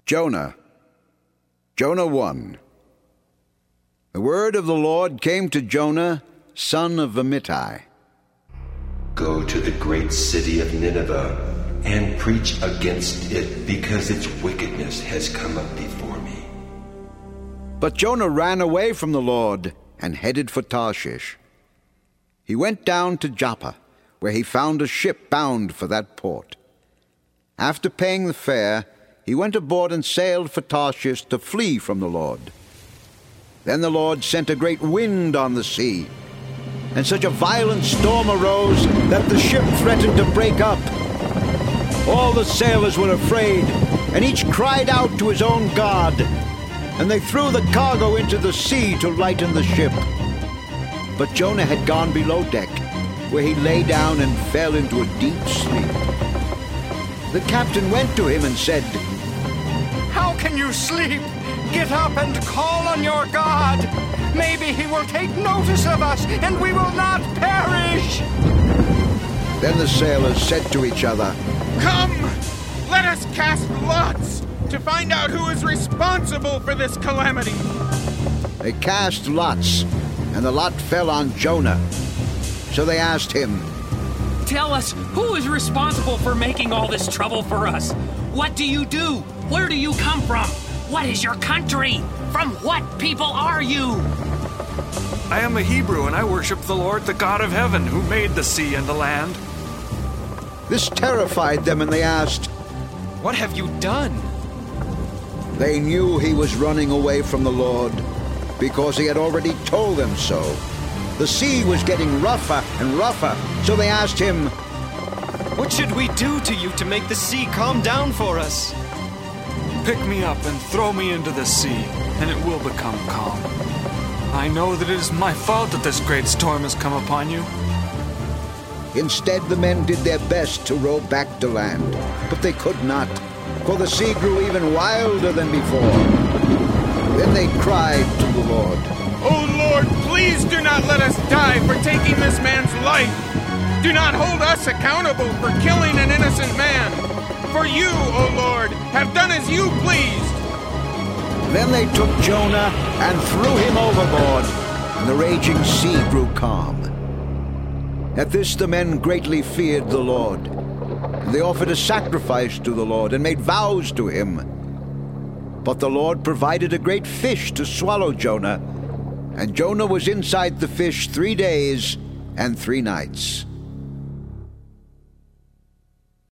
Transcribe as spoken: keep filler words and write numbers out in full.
Jonah. Jonah one. The word of the Lord came to Jonah, son of Amittai. Go to the great city of Nineveh and preach against it, because its wickedness has come up before me. But Jonah ran away from the Lord and headed for Tarshish. He went down to Joppa, where he found a ship bound for that port. After paying the fare, he went aboard and sailed for Tarshish to flee from the Lord. Then the Lord sent a great wind on the sea, and such a violent storm arose that the ship threatened to break up. All the sailors were afraid, and each cried out to his own god, and they threw the cargo into the sea to lighten the ship. But Jonah had gone below deck, where he lay down and fell into a deep sleep. The captain went to him and said, "How can you sleep? Get up and call on your God. Maybe he will take notice of us, and we will not perish." Then the sailors said to each other, "Come, let us cast lots to find out who is responsible for this calamity." They cast lots, and the lot fell on Jonah. So they asked him, "Tell us, who is responsible for making all this trouble for us? What do you do? Where do you come from? What is your country? From what people are you?" "I am a Hebrew, and I worship the Lord, the God of heaven, who made the sea and the land." This terrified them, and they asked, "What have you done?" They knew he was running away from the Lord, because he had already told them so. The sea was getting rougher and rougher, so they asked him, "What should we do to you to make the sea calm down for us?" "Pick me up and throw me into the sea, and it will become calm. I know that it is my fault that this great storm has come upon you." Instead, the men did their best to row back to land, but they could not, for the sea grew even wilder than before. Then they cried to the Lord, "O Lord, please do not let us die for taking this man's life. Do not hold us accountable for killing an innocent man. For you, O Lord, have done as you pleased." Then they took Jonah and threw him overboard, and the raging sea grew calm. At this the men greatly feared the Lord. They offered a sacrifice to the Lord and made vows to him. But the Lord provided a great fish to swallow Jonah, and Jonah was inside the fish three days and three nights.